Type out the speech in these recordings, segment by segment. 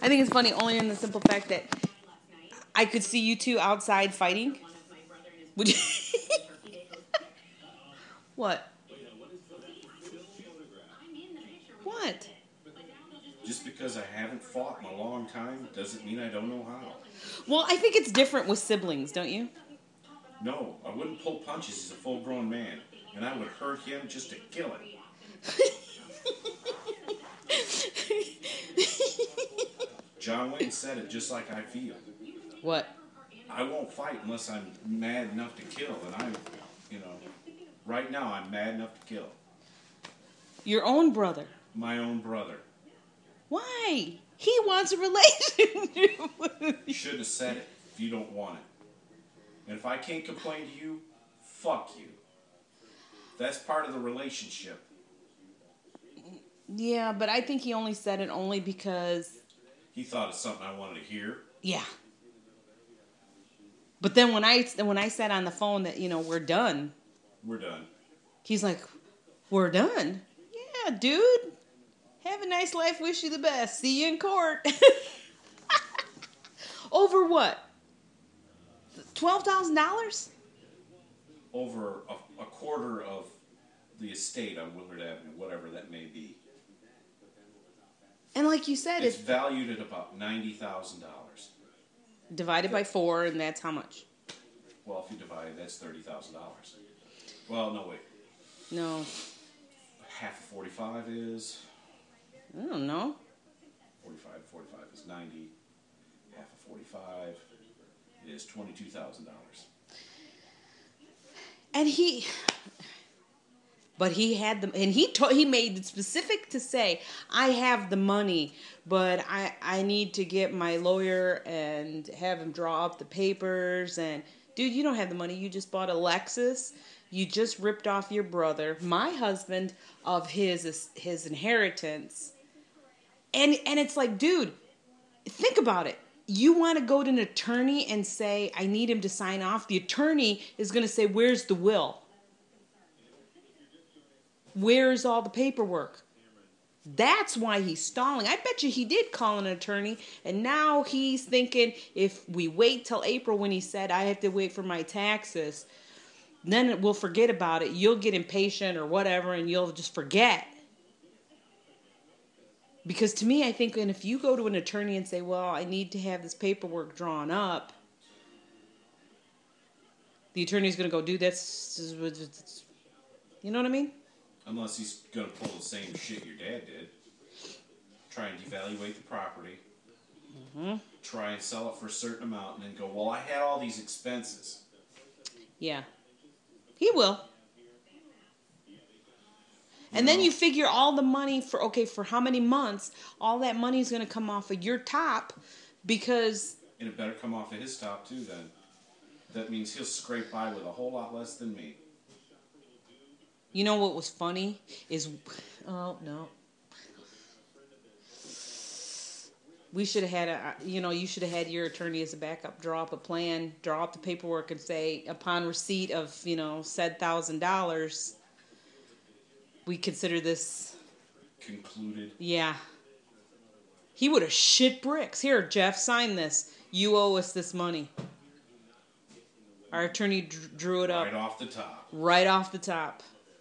I think it's funny only in the simple fact that I could see you two outside fighting. Would you? What? What? Just because I haven't fought in a long time doesn't mean I don't know how. Well, I think it's different with siblings, don't you? No, I wouldn't pull punches. He's a full-grown man, and I would hurt him just to kill him. John Wayne said it just like I feel. What? I won't fight unless I'm mad enough to kill, and right now I'm mad enough to kill. Your own brother. My own brother. Why? He wants a relationship with you. You shouldn't have said it if you don't want it. And if I can't complain to you, fuck you. That's part of the relationship. Yeah, but I think he only said it only because... He thought it's something I wanted to hear. Yeah. But then when I said on the phone that, we're done. We're done. He's like, we're done? Yeah, dude. Have a nice life. Wish you the best. See you in court. Over what? $12,000? Over a quarter of the estate on Willard Avenue, whatever that may be. And like you said, it's valued at about $90,000. Divided by 4, and that's how much? Well, if you divide it, that's $30,000. Well, no, wait. No. Half of 45 is... I don't know. 45 is 90. Half of 45 is $22,000. And but he had them, and he made it specific to say, I have the money, but I need to get my lawyer and have him draw up the papers. And dude, you don't have the money. You just bought a Lexus. You just ripped off your brother, my husband, of his inheritance. And it's like, dude, think about it. You want to go to an attorney and say, I need him to sign off. The attorney is going to say, where's the will? Where's all the paperwork? That's why he's stalling. I bet you he did call an attorney, and now he's thinking, if we wait till April when he said, I have to wait for my taxes, then we'll forget about it. You'll get impatient or whatever, and you'll just forget. Because to me, I think, and if you go to an attorney and say, well, I need to have this paperwork drawn up, the attorney's going to go, dude, that's, you know what I mean? Unless he's going to pull the same shit your dad did. Try and devaluate the property. Mm-hmm. Try and sell it for a certain amount, and then go, well, I had all these expenses. Yeah. He will. And then you figure all the money for how many months, all that money is going to come off of your top because... And it better come off of his top too then. That means he'll scrape by with a whole lot less than me. You know what was funny is... Oh, no. We should have had you should have had your attorney as a backup, draw up a plan, draw up the paperwork and say, upon receipt of, said $1,000... we consider this concluded. Yeah. He would have shit bricks. Here, Jeff, sign this. You owe us this money. Our attorney drew it up. Right off the top. Right off the top.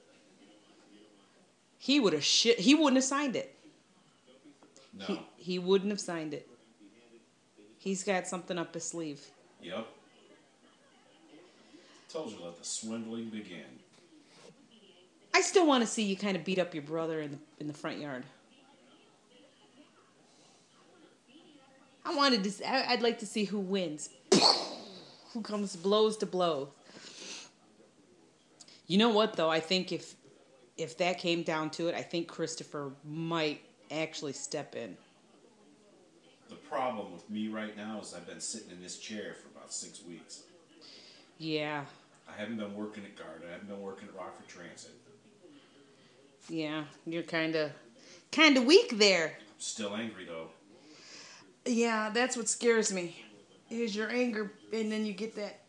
He would have shit. He wouldn't have signed it. No. He wouldn't have signed it. He's got something up his sleeve. Yep. Told you, let the swindling begin. I still want to see you kind of beat up your brother in the front yard. I'd like to see who wins. Who comes blows to blows. You know what, though? I think if that came down to it, I think Christopher might actually step in. The problem with me right now is I've been sitting in this chair for about 6 weeks. Yeah. I haven't been working at GARD. I haven't been working at Rockford Transit. Yeah, you're kind of weak there. I'm still angry, though. Yeah, that's what scares me. Is your anger, and then you get that,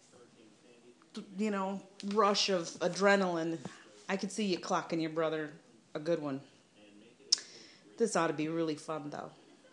rush of adrenaline. I could see you clocking your brother a good one. This ought to be really fun, though.